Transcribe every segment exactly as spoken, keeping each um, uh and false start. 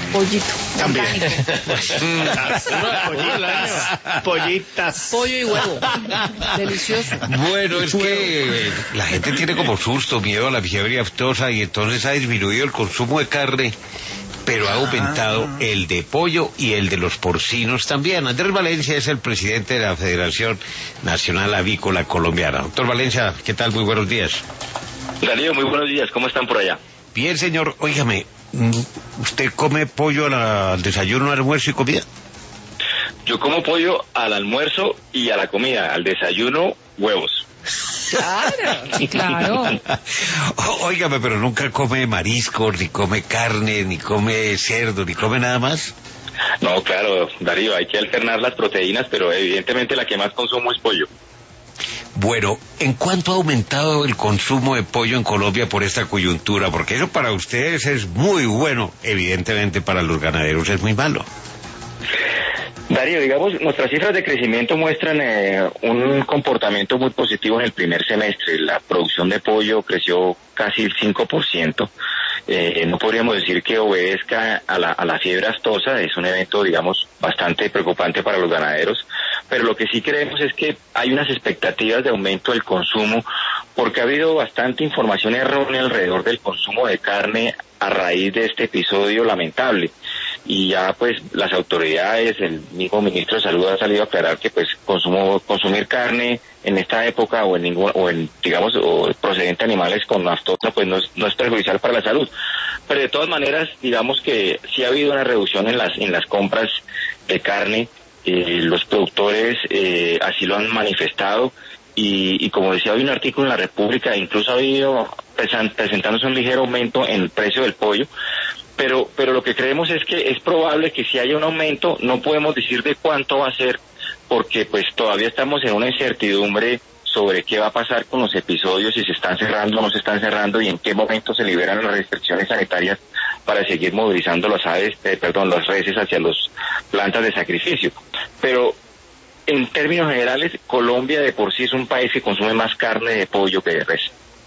pollito. También. Pollitas. Pollitas. Pollo y huevo. Delicioso. Bueno, es que la gente tiene como susto, miedo a la fiebre aftosa y entonces ha disminuido el consumo de carne, pero ha aumentado el de pollo y el de los porcinos también. Andrés Valencia es el presidente de la Federación Nacional Avícola Colombiana. Doctor Valencia, ¿qué tal? Muy buenos días. Darío, muy buenos días. ¿Cómo están por allá? Bien, señor. Óigame, ¿usted come pollo al desayuno, almuerzo y comida? Yo como pollo al almuerzo y a la comida. Al desayuno, huevos. Claro, claro. Óigame, pero nunca come mariscos, ni come carne, ni come cerdo, ni come nada más. No, claro, Darío, hay que alternar las proteínas, pero evidentemente la que más consumo es pollo. Bueno, ¿en cuánto ha aumentado el consumo de pollo en Colombia por esta coyuntura? Porque eso para ustedes es muy bueno, evidentemente para los ganaderos es muy malo. Darío, digamos, nuestras cifras de crecimiento muestran eh, un comportamiento muy positivo en el primer semestre. La producción de pollo creció casi el cinco por ciento. Eh, no podríamos decir que obedezca a la, a la fiebre aftosa, es un evento, digamos, bastante preocupante para los ganaderos, pero lo que sí creemos es que hay unas expectativas de aumento del consumo, porque ha habido bastante información errónea alrededor del consumo de carne a raíz de este episodio lamentable. Y ya pues las autoridades, el mismo ministro de Salud ha salido a aclarar que pues consumo, consumir carne en esta época o en ningún, o en digamos o procedente de animales con aftosa pues no es, no es perjudicial para la salud. Pero de todas maneras digamos que sí ha habido una reducción en las en las compras de carne, eh, los productores eh, así lo han manifestado y, y como decía hoy un artículo en La República, incluso ha habido presentándose un ligero aumento en el precio del pollo. Pero, pero lo que creemos es que es probable que si haya un aumento, no podemos decir de cuánto va a ser, porque pues todavía estamos en una incertidumbre sobre qué va a pasar con los episodios, si se están cerrando o no se están cerrando y en qué momento se liberan las restricciones sanitarias para seguir movilizando las aves, eh, perdón, las reses hacia las plantas de sacrificio. Pero en términos generales, Colombia de por sí es un país que consume más carne de pollo que de res.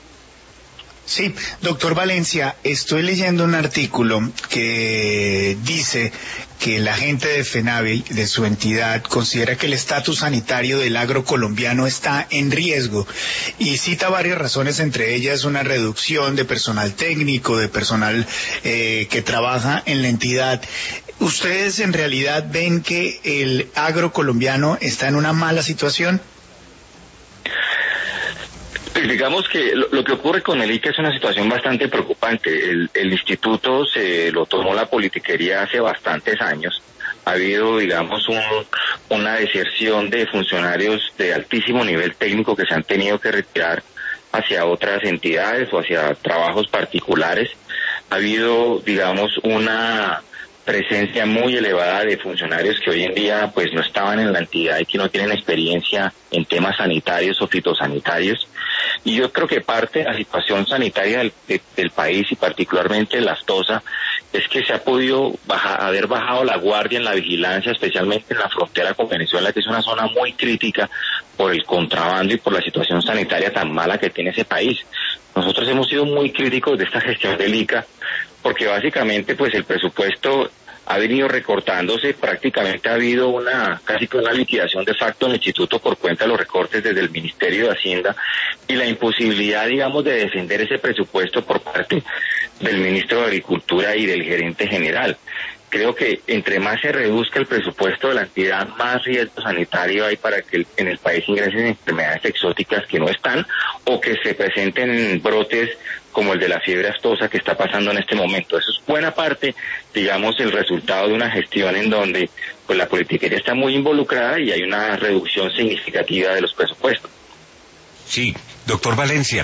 Sí, doctor Valencia, estoy leyendo un artículo que dice que la gente de FENAVI, de su entidad, considera que el estatus sanitario del agro colombiano está en riesgo y cita varias razones, entre ellas una reducción de personal técnico, de personal eh, que trabaja en la entidad. ¿Ustedes en realidad ven que el agro colombiano está en una mala situación? Pues digamos que lo, lo que ocurre con el I C A es una situación bastante preocupante. El, el instituto se lo tomó la politiquería hace bastantes años. Ha habido, digamos, un, una deserción de funcionarios de altísimo nivel técnico que se han tenido que retirar hacia otras entidades o hacia trabajos particulares. Ha habido, digamos, una presencia muy elevada de funcionarios que hoy en día pues no estaban en la entidad y que no tienen experiencia en temas sanitarios o fitosanitarios. Y yo creo que parte de la situación sanitaria del, de, del país y particularmente la aftosa es que se ha podido bajar, haber bajado la guardia en la vigilancia, especialmente en la frontera con Venezuela, que es una zona muy crítica por el contrabando y por la situación sanitaria tan mala que tiene ese país. Nosotros hemos sido muy críticos de esta gestión del I C A porque básicamente pues el presupuesto ha venido recortándose, prácticamente ha habido una casi que una liquidación de facto en el instituto por cuenta de los recortes desde el Ministerio de Hacienda y la imposibilidad, digamos, de defender ese presupuesto por parte del Ministro de Agricultura y del Gerente General. Creo que entre más se reduzca el presupuesto de la entidad, más riesgo sanitario hay para que en el país ingresen enfermedades exóticas que no están o que se presenten brotes como el de la fiebre aftosa que está pasando en este momento. Eso es buena parte, digamos, el resultado de una gestión en donde pues la politiquería está muy involucrada y hay una reducción significativa de los presupuestos. Sí, doctor Valencia.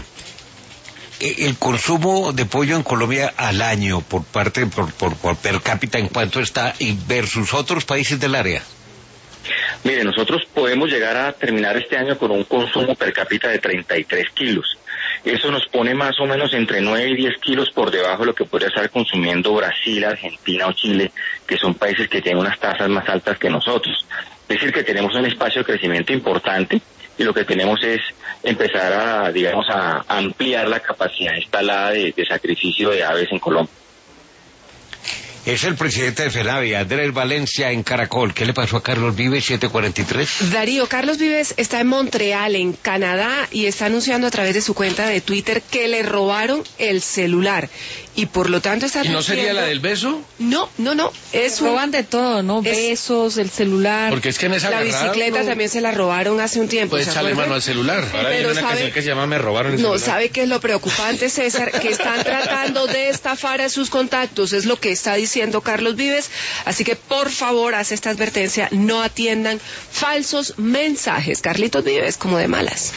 El consumo de pollo en Colombia al año por parte por, por, por per cápita, ¿en cuánto está y versus otros países del área? Mire, nosotros podemos llegar a terminar este año con un consumo per cápita de treinta y tres kilos. Eso nos pone más o menos entre nueve y diez kilos por debajo de lo que podría estar consumiendo Brasil, Argentina o Chile, que son países que tienen unas tasas más altas que nosotros. Es decir, que tenemos un espacio de crecimiento importante y lo que tenemos es empezar a, digamos, a ampliar la capacidad instalada de, de sacrificio de aves en Colombia. Es el presidente de FENAVI, Andrés Valencia, en Caracol. ¿Qué le pasó a Carlos Vives, siete cuarenta y tres? Darío, Carlos Vives está en Montreal, en Canadá, y está anunciando a través de su cuenta de Twitter que le robaron el celular. Y por lo tanto está ¿Y no sería advirtiendo- la del beso? No, no, no. Es un... Roban de todo, ¿no? Es- Besos, el celular. Porque es que en esa La agarrada bicicleta uno también se la robaron hace un tiempo. puede ¿se echarle acuerdan? mano al celular. Ahora viene Pero una sabe- canción que se llama Me robaron el No, celular. ¿sabe qué es lo preocupante, César? Que están tratando de estafar a sus contactos, es lo que está diciendo Carlos Vives. Así que, por favor, hace esta advertencia, no atiendan falsos mensajes. Carlitos Vives, como de malas.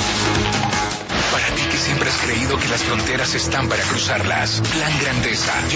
Para ti que siempre has creído que las fronteras están para cruzarlas, Plan Grandeza.